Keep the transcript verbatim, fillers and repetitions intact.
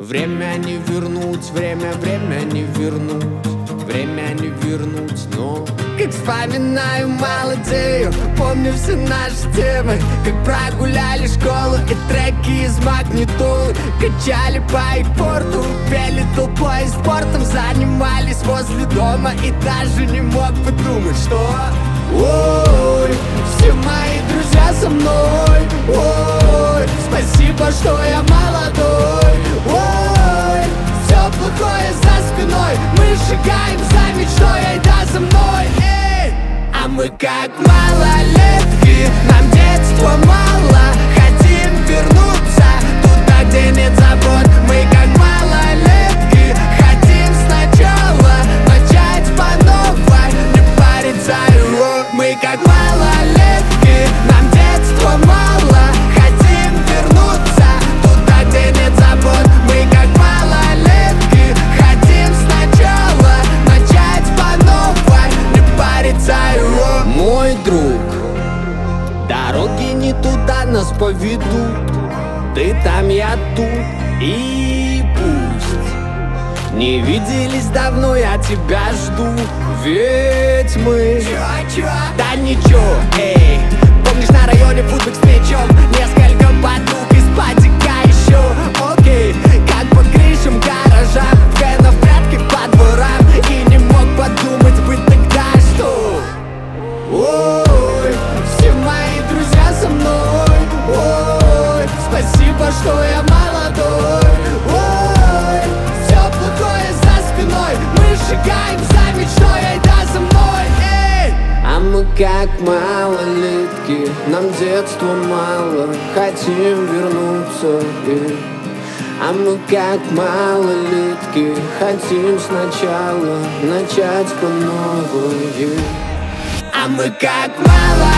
Время не вернуть, время, время не вернуть, время не вернуть, но как вспоминаю молодею, помню все наши темы, как прогуляли школу и треки из магнитолы, качали по порту, пели толпой спортом, занимались возле дома и даже не мог подумать, что ой, все мои друзья со мной, ой, спасибо, что я молодой, ой, все плохое за спиной, мы шагаем за мечтой, эй, да, за мной, эй. А мы как малолетки, нам детства мало, хотим вернуться туда, где нет забот. Мы как малолетки, хотим сначала начать по новой, не париться его. Мы как малолетки, нам детства мало, хотим вернуться туда, где нет забот. Мы как малолетки, хотим сначала начать по новой, не париться его. Мой друг, дороги не туда нас поведут, ты там, я тут, и пусть не виделись давно, я тебя жду, ведь мы чё, чё? Да ничего, эй. Помнишь, на районе футбик с мячом, несколько подруг из падика еще, окей. Как по крышам гаража, в Хэна в прятки по дворам, и не мог подумать быть тогда, что ой, все мои друзья со мной, ой, спасибо, что я молодой, ой, все плохое за спиной, мы шагаем за мечтой, эй, да, за мной, эй. А мы как малолетки, нам детства мало, хотим вернуться, эй. А мы как малолетки, хотим сначала начать по новой, эй. А мы как малолетки.